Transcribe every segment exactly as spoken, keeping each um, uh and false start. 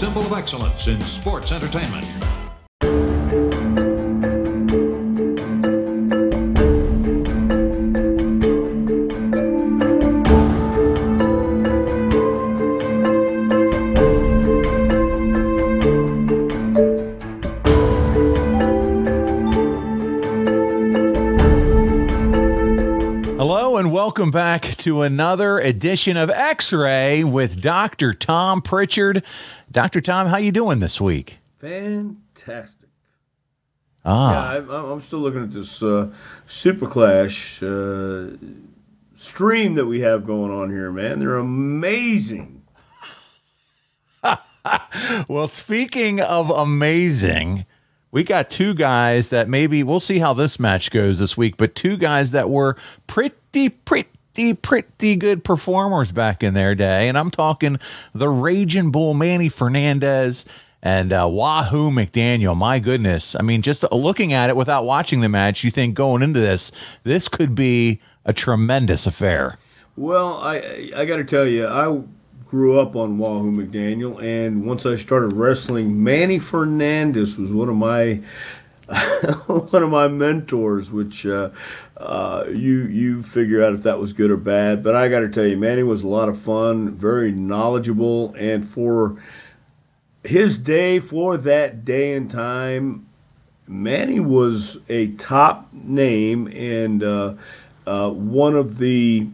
symbol of excellence in sports entertainment. Welcome back to another edition of X-Ray with Doctor Tom Pritchard. Doctor Tom, how you doing this week? Fantastic. Ah, yeah, I, I'm still looking at this uh, Super Clash uh, stream that we have going on here, man. They're amazing. Well, speaking of amazing, we got two guys that maybe we'll see how this match goes this week, but two guys that were pretty, pretty, pretty good performers back in their day. And I'm talking the Raging Bull Manny Fernandez and uh, Wahoo McDaniel. My goodness. I mean, just looking at it without watching the match, you think going into this, this could be a tremendous affair. Well, I I got to tell you, I grew up on Wahoo McDaniel, and once I started wrestling, Manny Fernandez was one of my one of my mentors, which uh, uh, you you figure out if that was good or bad. But I got to tell you, Manny was a lot of fun, very knowledgeable, and for his day, for that day and time, Manny was a top name and uh, uh, one of the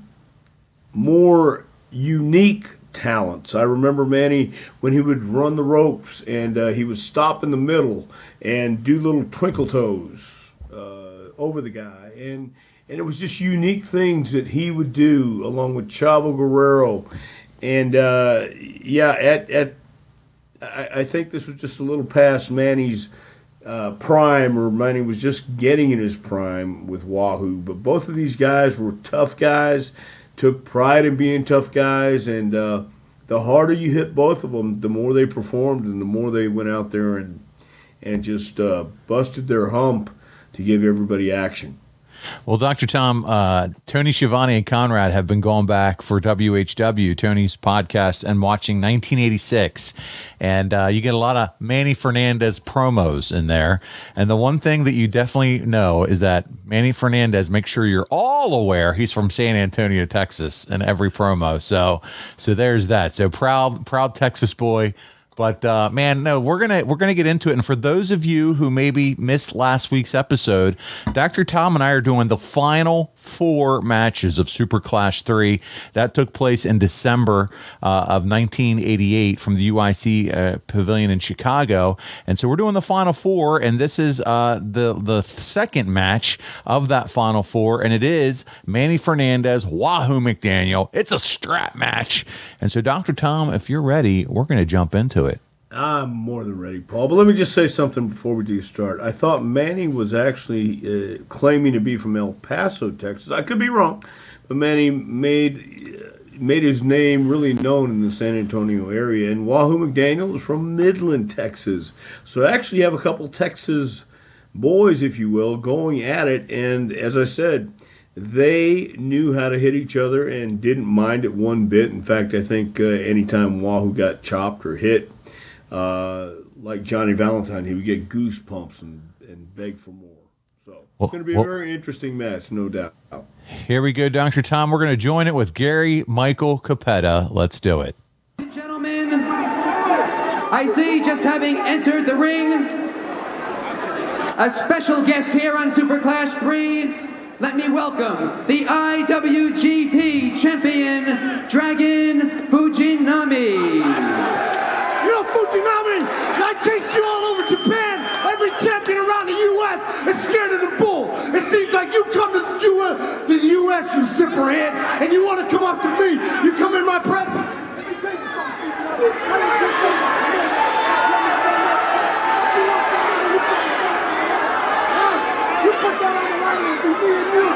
more unique talents. I remember Manny when he would run the ropes and uh, he would stop in the middle and do little twinkle toes uh, over the guy, and and it was just unique things that he would do along with Chavo Guerrero, and uh, yeah, at at I, I think this was just a little past Manny's uh, prime, or Manny was just getting in his prime with Wahoo. But both of these guys were tough guys. Took pride in being tough guys, and uh, the harder you hit both of them, the more they performed and the more they went out there and and just uh, busted their hump to give everybody action. Well, Doctor Tom, uh, Tony Schiavone and Conrad have been going back for W H W, Tony's podcast, and watching nineteen eighty-six. And uh, you get a lot of Manny Fernandez promos in there. And the one thing that you definitely know is that Manny Fernandez, make sure you're all aware, he's from San Antonio, Texas, in every promo. So, so there's that. So proud, proud Texas boy. But uh, man, no, we're gonna we're gonna get into it. And for those of you who maybe missed last week's episode, Doctor Tom and I are doing the final four matches of Super Clash three that took place in December uh, of nineteen eighty-eight from the U I C uh, Pavilion in Chicago. And so we're doing the final four, and this is uh, the the second match of that final four, and it is Manny Fernandez, Wahoo McDaniel. It's a strap match, and so Doctor Tom, if you're ready, we're gonna jump into it. I'm more than ready, Paul. But let me just say something before we do start. I thought Manny was actually uh, claiming to be from El Paso, Texas. I could be wrong, but Manny made uh, made his name really known in the San Antonio area. And Wahoo McDaniel is from Midland, Texas. So I actually have a couple Texas boys, if you will, going at it. And as I said, they knew how to hit each other and didn't mind it one bit. In fact, I think uh, anytime Wahoo got chopped or hit, Uh, like Johnny Valentine, he would get goosebumps and, and beg for more. So it's well, going to be well, a very interesting match, no doubt. Here we go, Doctor Tom. We're going to join it with Gary Michael Capetta. Let's do it. Gentlemen, I see just having entered the ring, a special guest here on Super Clash three. Let me welcome the I W G P champion, Dragon Fujinami. You know, Fujinami, I chased you all over Japan. Every champion around the U S is scared of the bull. It seems like you come to the U S, to the U S you zipperhead, and you want to come up to me. You come in my presence. Let me tell you something. You put that on the line with me and you.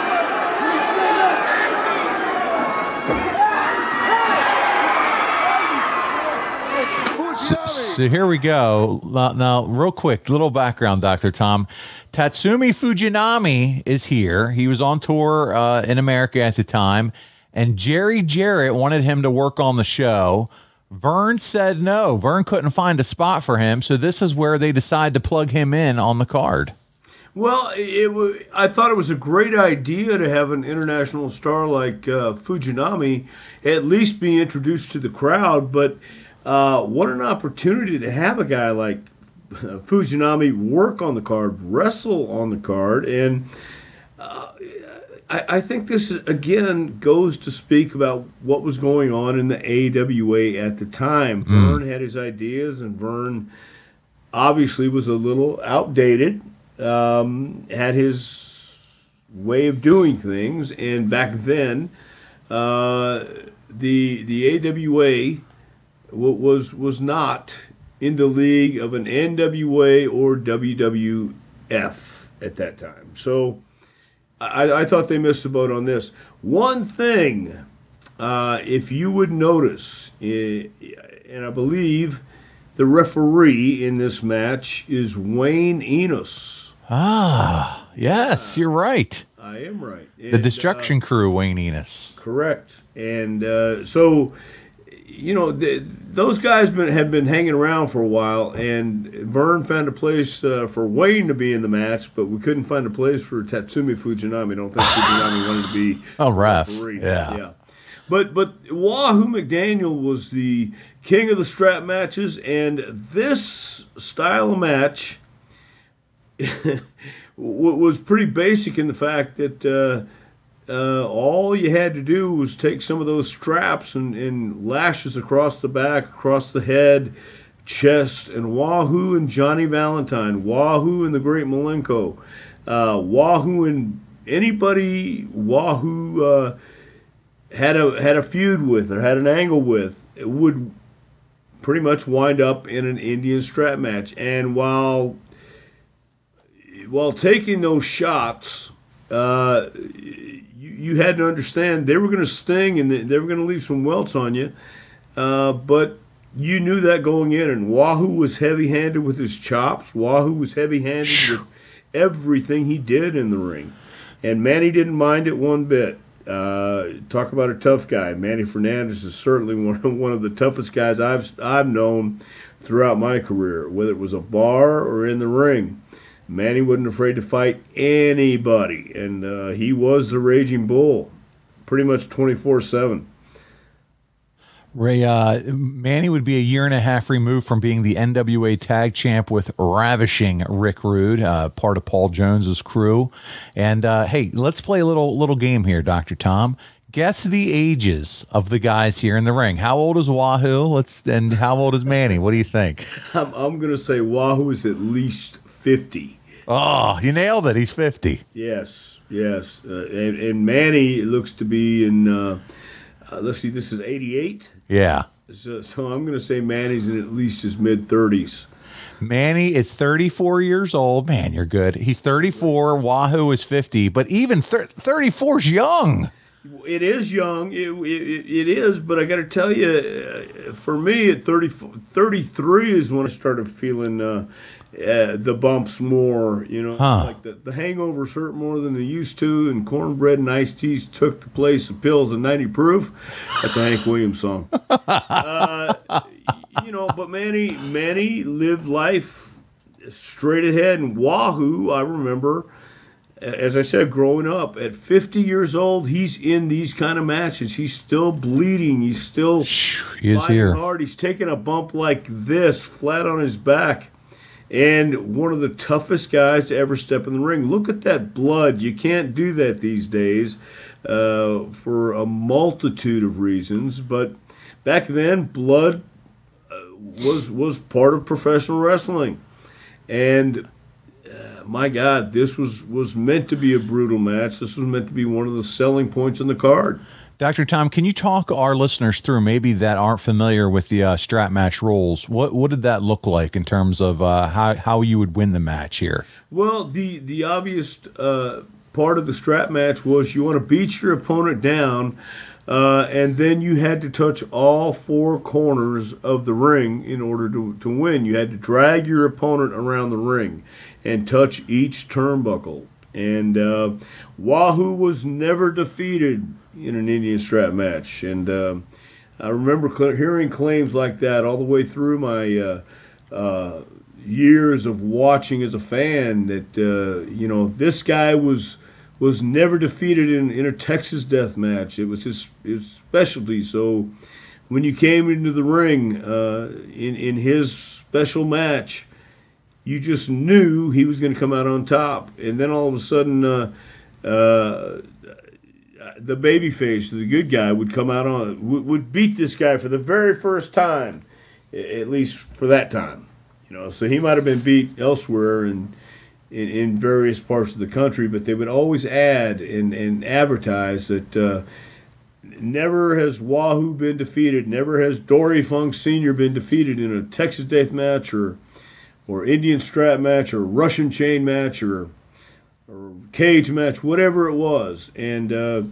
So, so here we go. Now, now, real quick, little background, Doctor Tom. Tatsumi Fujinami is here. He was on tour uh, in America at the time, and Jerry Jarrett wanted him to work on the show Vern said no. Vern couldn't find a spot for him, so this is where they decide to plug him in on the card. Well, it, wa- I thought it was a great idea to have an international star like uh, Fujinami at least be introduced to the crowd, but uh, what an opportunity to have a guy like uh, Fujinami work on the card, wrestle on the card, and uh, I, I think this, is, again, goes to speak about what was going on in the A W A at the time. Vern had his ideas, and Vern obviously was a little outdated. Um, had his way of doing things, and back then, uh, the the A W A w- was was not in the league of an N W A or W W F at that time. So I, I thought they missed the boat on this. One thing, uh, if you would notice, eh, and I believe the referee in this match is Wayne Enos. Ah, yes, you're right. I am right. The And, Destruction uh, Crew, Wayne Enos. correct. And uh, so, you know, th- those guys been, have been hanging around for a while, and Vern found a place uh, for Wayne to be in the match, but we couldn't find a place for Tatsumi Fujinami. I don't think Fujinami wanted to be Oh, ref. referee. Yeah. yeah. But but Wahoo McDaniel was the king of the strap matches, and this style of match was pretty basic in the fact that uh, uh, all you had to do was take some of those straps and, and lashes across the back, across the head, chest, and Wahoo and Johnny Valentine, Wahoo and the Great Malenko, uh, Wahoo and anybody Wahoo uh, had a had a feud with or had an angle with, it would pretty much wind up in an Indian strap match. And while while taking those shots, uh, you, you had to understand they were going to sting and they were going to leave some welts on you. Uh, but you knew that going in, and Wahoo was heavy-handed with his chops. Wahoo was heavy-handed with everything he did in the ring. And Manny didn't mind it one bit. Uh, talk about a tough guy. Manny Fernandez is certainly one of, one of the toughest guys I've I've known throughout my career, whether it was a bar or in the ring. Manny wasn't afraid to fight anybody, and uh, he was the Raging Bull pretty much twenty-four seven. Ray, uh, Manny would be a year and a half removed from being the N W A Tag Champ with ravishing Rick Rude, uh, part of Paul Jones's crew. And uh, hey, let's play a little little game here, Doctor Tom. Guess the ages of the guys here in the ring. How old is Wahoo? Let's and how old is Manny? What do you think? I'm, I'm going to say Wahoo is at least fifty. Oh, you nailed it. He's fifty. Yes, yes. Uh, and, and Manny looks to be in, uh, uh, let's see, this is eighty-eight. Yeah. So, so I'm going to say Manny's in at least his mid-thirties. Manny is thirty-four years old. Man, you're good. He's thirty-four. Wahoo is fifty. But even thir- thirty-four is young. It is young. It, it, it is, but I got to tell you, uh, for me at thirty, thirty-three is when I started feeling uh, uh, the bumps more. You know, Huh. like the, the hangovers hurt more than they used to, and cornbread and iced teas took the place of pills and ninety proof. That's a Hank Williams song. uh, you know, but Manny, Manny lived life straight ahead, and Wahoo, I remember. As I said, growing up, at fifty years old, he's in these kind of matches. He's still bleeding. He's still He is fighting here. hard. He's taking a bump like this, flat on his back. And one of the toughest guys to ever step in the ring. Look at that blood. You can't do that these days uh, for a multitude of reasons. But back then, blood uh, was was part of professional wrestling. And my God, this was, was meant to be a brutal match. This was meant to be one of the selling points on the card. Doctor Tom, can you talk our listeners through, maybe that aren't familiar with the uh, strap match rules? What what did that look like in terms of uh, how, how you would win the match here? Well, the, the obvious uh, part of the strap match was you want to beat your opponent down, uh, and then you had to touch all four corners of the ring in order to, to win. You had to drag your opponent around the ring and touch each turnbuckle. And uh, Wahoo was never defeated in an Indian strap match. And uh, I remember cl- hearing claims like that all the way through my uh, uh, years of watching as a fan. That uh, you know, this guy was was never defeated in, in a Texas death match. It was his his specialty. So when you came into the ring uh, in in his special match, you just knew he was going to come out on top. And then all of a sudden, uh, uh, the babyface, the good guy, would come out on, would, would beat this guy for the very first time, at least for that time. You know, so he might have been beat elsewhere in, in, in various parts of the country, but they would always add and, and advertise that uh, never has Wahoo been defeated, never has Dory Funk Senior been defeated in a Texas death match or or Indian strap match or Russian chain match or or cage match, whatever it was. And uh,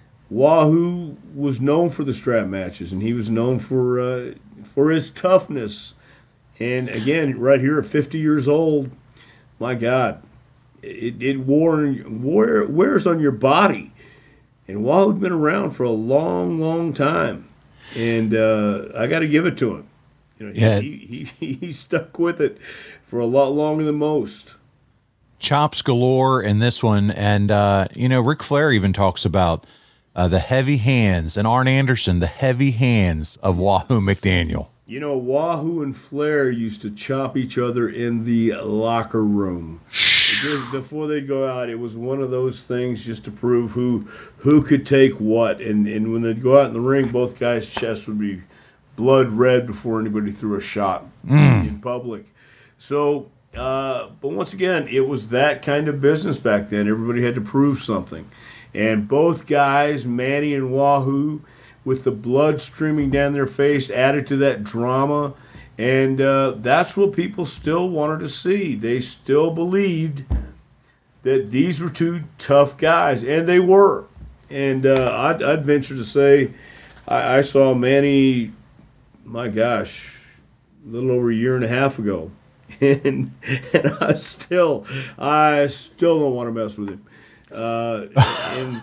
Wahoo was known for the strap matches, and he was known for uh, for his toughness. And again, right here at fifty years old, my God, it, it wore, wore, wears on your body. And Wahoo'd been around for a long, long time. And uh, I got to give it to him. You know, Yeah. he, he, he stuck with it for a lot longer than most. Chops galore in this one. And, uh, you know, Ric Flair even talks about uh, the heavy hands, and Arn Anderson, the heavy hands of Wahoo McDaniel. You know, Wahoo and Flair used to chop each other in the locker room. Just before they'd go out, it was one of those things just to prove who who could take what. And, and when they'd go out in the ring, both guys' chests would be blood red before anybody threw a shot mm. in public. So, uh, but once again, it was that kind of business back then. Everybody had to prove something. And both guys, Manny and Wahoo, with the blood streaming down their face, added to that drama. And uh, that's what people still wanted to see. They still believed that these were two tough guys, and they were. And uh, I'd, I'd venture to say I, I saw Manny, my gosh, a little over a year and a half ago. And, and I still, I still don't want to mess with him. Uh, and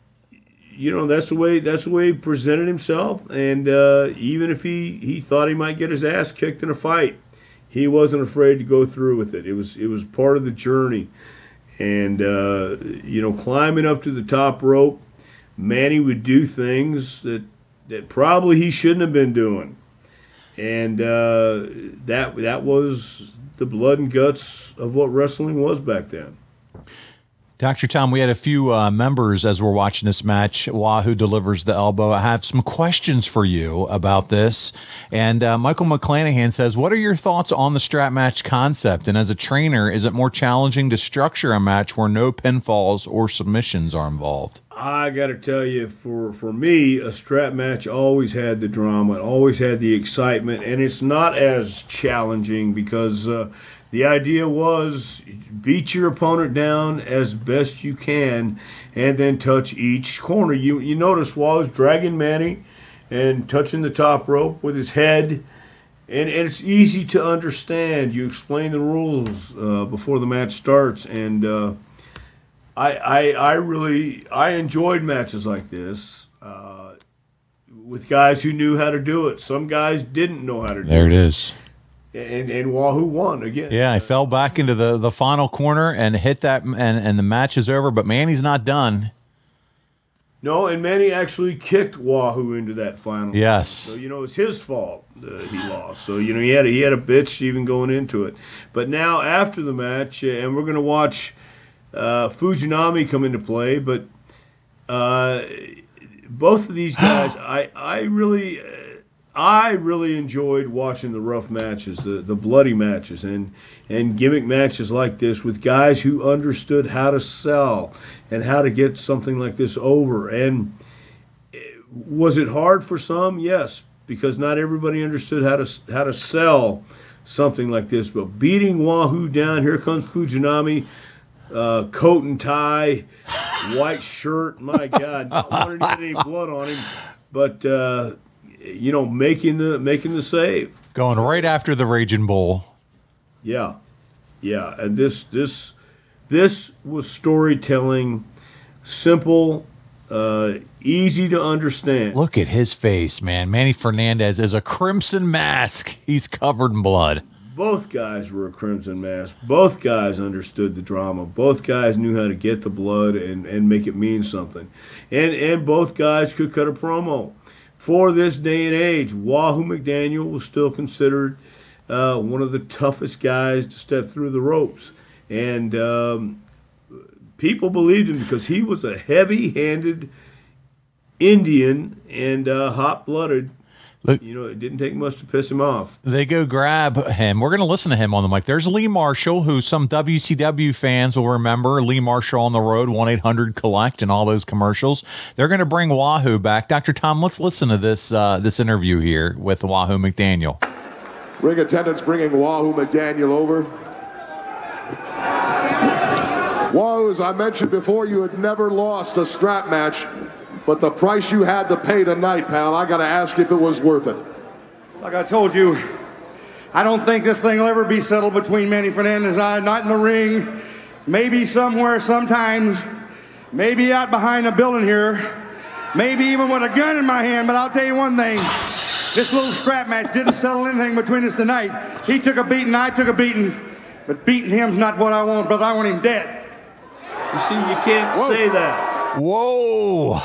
you know, that's the way that's the way he presented himself. And uh, even if he, he thought he might get his ass kicked in a fight, he wasn't afraid to go through with it. It was it was part of the journey. And uh, you know, climbing up to the top rope, Manny would do things that that probably he shouldn't have been doing. And uh, that that was the blood and guts of what wrestling was back then. Doctor Tom, we had a few uh, members as we're watching this match. Wahoo delivers the elbow. I have some questions for you about this. And uh, Michael McClanahan says, what are your thoughts on the strap match concept? And as a trainer, is it more challenging to structure a match where no pinfalls or submissions are involved? I got to tell you, for, for me, a strap match always had the drama, always had the excitement, and it's not as challenging because uh, the idea was beat your opponent down as best you can and then touch each corner. You you notice Wahoo's dragging Manny and touching the top rope with his head, and, and it's easy to understand. You explain the rules uh, before the match starts, and uh, I, I I really I enjoyed matches like this uh, with guys who knew how to do it. Some guys didn't know how to do it. There it is. And, and Wahoo won again. Yeah, I fell back into the, the final corner and hit that, and, and the match is over, but Manny's not done. No, and Manny actually kicked Wahoo into that final. Yes. So, you know, it's his fault uh, he lost. So, you know, he had, a, he had a bitch even going into it. But now, after the match, uh, and we're going to watch uh, Fujinami come into play, but uh, both of these guys, I, I really... Uh, I really enjoyed watching the rough matches, the, the bloody matches, and, and gimmick matches like this with guys who understood how to sell and how to get something like this over. And was it hard for some? Yes, because not everybody understood how to how to sell something like this. But beating Wahoo down, here comes Fujinami, uh, coat and tie, white shirt. My God, not wanting to get any blood on him, but. Uh, You know, making the making the save, going right after the Raging Bull. Yeah, yeah, and this this this was storytelling, simple uh, easy to understand. Look at his face, man. Manny Fernandez is a crimson mask. He's covered in blood. Both guys were a crimson mask. Both guys understood the drama. Both guys knew how to get the blood and, and make it mean something. And and both guys could cut a promo. For this day and age, Wahoo McDaniel was still considered uh, one of the toughest guys to step through the ropes. And um, people believed him because he was a heavy-handed Indian and uh, hot-blooded. Look, you know, it didn't take much to piss him off. They go grab him. We're going to listen to him on the mic. There's Lee Marshall, who some W C W fans will remember. Lee Marshall on the road, one eight hundred collect and all those commercials. They're going to bring Wahoo back. Doctor Tom, let's listen to this uh, this interview here with Wahoo McDaniel. Ring attendants bringing Wahoo McDaniel over. Wahoo, as I mentioned before, you had never lost a strap match. But the price you had to pay tonight, pal, I got to ask if it was worth it. Like I told you, I don't think this thing will ever be settled between Manny Fernandez and I. Not in the ring. Maybe somewhere, sometimes. Maybe out behind a building here. Maybe even with a gun in my hand. But I'll tell you one thing. This little strap match didn't settle anything between us tonight. He took a beating, I took a beating. But beating him's not what I want, brother. I want him dead. You see, you can't Whoa. say that. Whoa.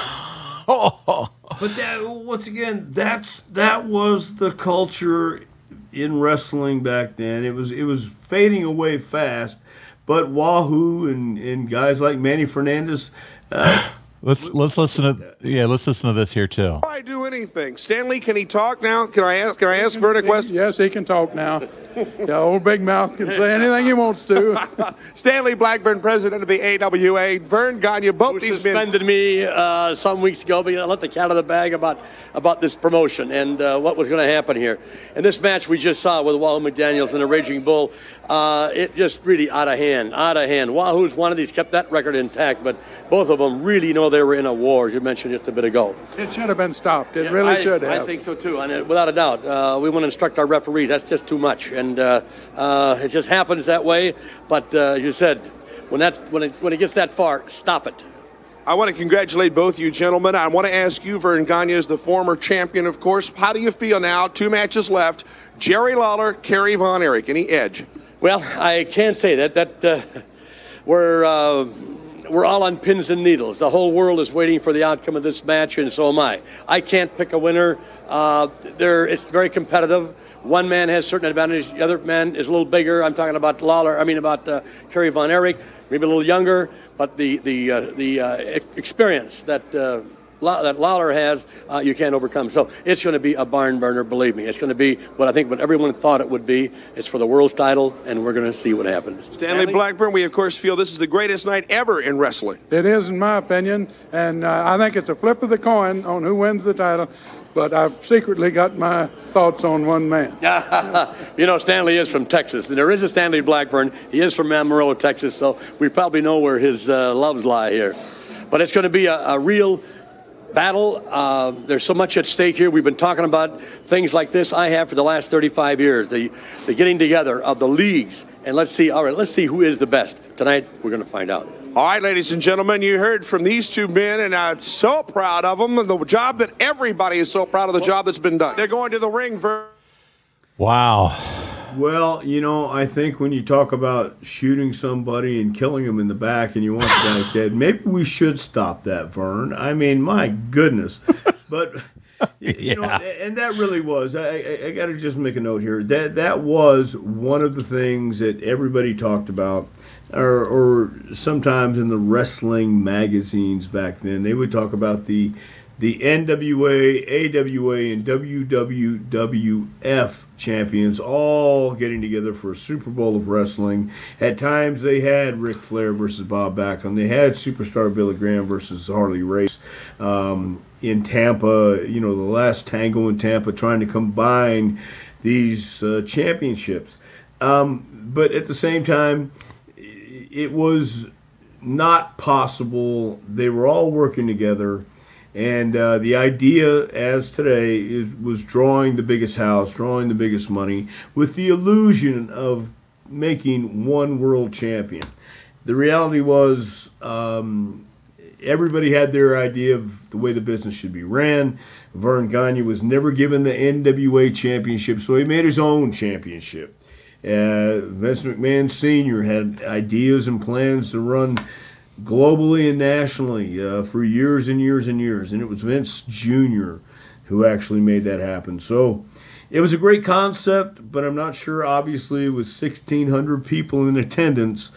But that, once again, that's that was the culture in wrestling back then. It was it was fading away fast. But Wahoo and, and guys like Manny Fernandez. Uh, let's let's listen to yeah. Let's listen to this here too. I do anything. Stanley, can he talk now? Can I ask? Can I ask Vern a question? Yes, he can talk now. Yeah, old Big Mouth can say anything he wants to. Stanley Blackburn, president of the A W A. Vern Gagne, both Who these suspended men. me uh, some weeks ago because I let the cat out of the bag about about this promotion and uh, what was going to happen here. And this match we just saw with Wahoo McDaniels and the Raging Bull, uh, it just really out of hand, out of hand. Wahoo's one of these kept that record intact, but both of them really know they were in a war, as you mentioned just a bit ago. It should have been stopped. It Yeah, really I, should have. I think so too, and it, without a doubt, uh, we want to instruct our referees. That's just too much, and uh, uh, it just happens that way. But uh, as you said, when that when it when it gets that far, stop it. I want to congratulate both you gentlemen. I want to ask you, Vern Gagne, as the former champion, of course, how do you feel now? Two matches left. Jerry Lawler, Kerry Von Erich. Any edge? Well, I can't say that. That uh, we're uh, we're all on pins and needles. The whole world is waiting for the outcome of this match, and so am I. I can't pick a winner. Uh, there, it's very competitive. One man has certain advantages. The other man is a little bigger. I'm talking about Lawler. I mean about uh, Kerry Von Erich, maybe a little younger, but the the uh, the uh, experience that. Uh, that Lawler has, uh, you can't overcome. So it's going to be a barn burner, believe me. It's going to be what I think what everyone thought it would be. It's for the world's title, and we're going to see what happens. Stanley, Stanley Blackburn, we of course feel this is the greatest night ever in wrestling. It is, in my opinion, and uh, I think it's a flip of the coin on who wins the title. But I've secretly got my thoughts on one man. You know, Stanley is from Texas. There is a Stanley Blackburn. He is from Amarillo, Texas, so we probably know where his uh, loves lie here. But it's going to be a, a real battle. Uh, there's so much at stake here. We've been talking about things like this I have for the last thirty-five years, the, the getting together of the leagues. And let's see, all right, let's see who is the best. Tonight, we're going to find out. All right, ladies and gentlemen, you heard from these two men, and I'm so proud of them, and the job that everybody is so proud of the job that's been done. They're going to the ring, Vern. Wow. Well, you know, I think when you talk about shooting somebody and killing them in the back and you want the guy dead, maybe we should stop that, Vern. I mean, my goodness. But, you Yeah. know, and that really was, I, I, I got to just make a note here, that that was one of the things that everybody talked about, or, or sometimes in the wrestling magazines back then, they would talk about the the N W A, A W A, and W W F champions all getting together for a Super Bowl of wrestling. At times they had Ric Flair versus Bob Backlund. They had Superstar Billy Graham versus Harley Race. Um, in Tampa, you know, the last tango in Tampa, trying to combine these uh, championships. Um, but at the same time, it was not possible. They were all working together. And uh, the idea, as today, is was drawing the biggest house, drawing the biggest money, with the illusion of making one world champion. The reality was, um, everybody had their idea of the way the business should be ran. Verne Gagne was never given the N W A championship, so he made his own championship. Uh, Vince McMahon Senior had ideas and plans to run globally and nationally uh, for years and years and years, and it was Vince Junior who actually made that happen. So it was a great concept, but I'm not sure, obviously, with sixteen hundred people in attendance,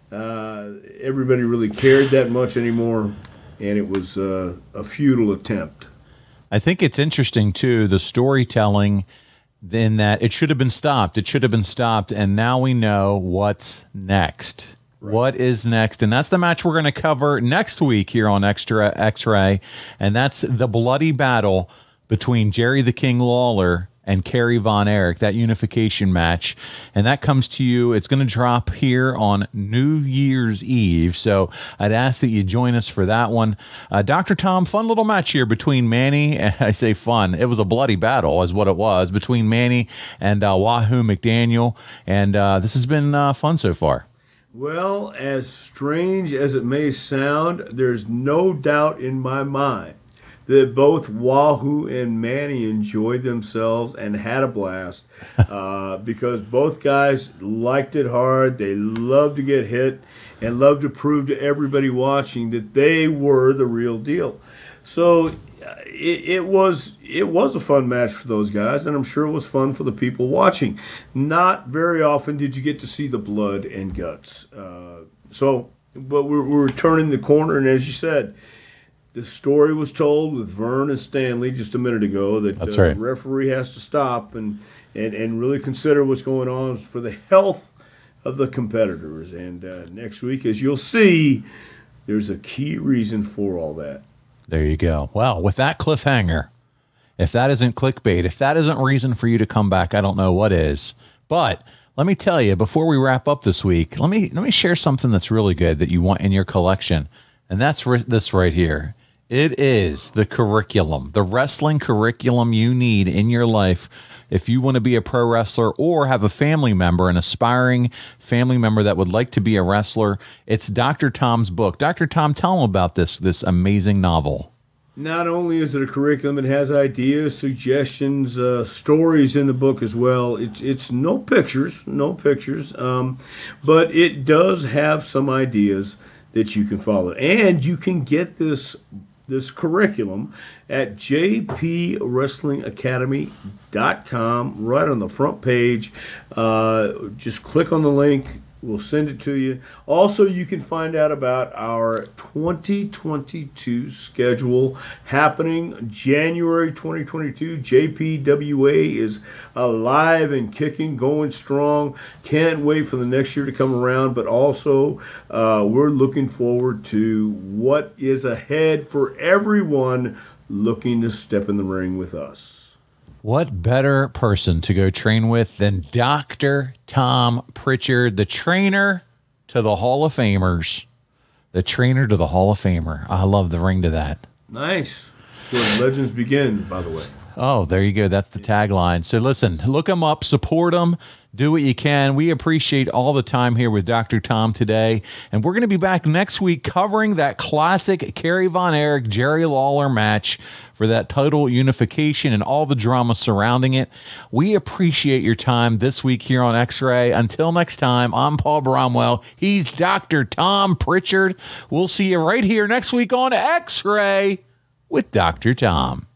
uh, everybody really cared that much anymore, and it was uh, a futile attempt. I think it's interesting, too, the storytelling, in that it should have been stopped. It should have been stopped, and now we know what's next. Right. What is next? And that's the match we're going to cover next week here on Extra X-Ray, and that's the bloody battle between Jerry the King Lawler and Kerry Von Erich, that unification match. And that comes to you, it's going to drop here on New Year's Eve. So I'd ask that you join us for that one. Uh, Doctor Tom, fun little match here between Manny, I say fun, it was a bloody battle is what it was, between Manny and uh, Wahoo McDaniel. And uh, this has been uh, fun so far. Well, as strange as it may sound, there's no doubt in my mind that both Wahoo and Manny enjoyed themselves and had a blast uh, because both guys liked it hard. They loved to get hit and loved to prove to everybody watching that they were the real deal. So uh, it, it was it was a fun match for those guys, and I'm sure it was fun for the people watching. Not very often did you get to see the blood and guts. Uh, so, but we're, we're turning the corner, and as you said, the story was told with Verne and Stanley just a minute ago that That's uh, right. the referee has to stop and, and, and really consider what's going on for the health of the competitors. And uh, next week, as you'll see, there's a key reason for all that. There you go. Well, with that cliffhanger, if that isn't clickbait, if that isn't reason for you to come back, I don't know what is. But let me tell you, before we wrap up this week, let me let me share something that's really good that you want in your collection. And that's ri- this right here. It is the curriculum, the wrestling curriculum you need in your life if you want to be a pro wrestler or have a family member, an aspiring family member that would like to be a wrestler. It's Doctor Tom's book. Doctor Tom, tell them about this, this amazing novel. Not only is it a curriculum, it has ideas, suggestions, uh, stories in the book as well. It's it's no pictures, no pictures, um, but it does have some ideas that you can follow. And you can get this this curriculum at j p wrestling academy dot com, right on the front page. Uh, just click on the link. We'll send it to you. Also, you can find out about our twenty twenty-two schedule happening January twenty twenty-two. J P W A is alive and kicking, going strong. Can't wait for the next year to come around, but also uh, we're looking forward to what is ahead for everyone looking to step in the ring with us. What better person to go train with than Doctor Tom Pritchard, the trainer to the Hall of Famers. The trainer to the Hall of Famer. I love the ring to that. Nice. That's where legends begin, by the way. Oh, there you go. That's the tagline. So listen, look them up, support them, do what you can. We appreciate all the time here with Doctor Tom today. And we're going to be back next week covering that classic Kerry Von Erich, Jerry Lawler match for that total unification and all the drama surrounding it. We appreciate your time this week here on X-Ray. Until next time, I'm Paul Bromwell. He's Doctor Tom Pritchard. We'll see you right here next week on X-Ray with Doctor Tom.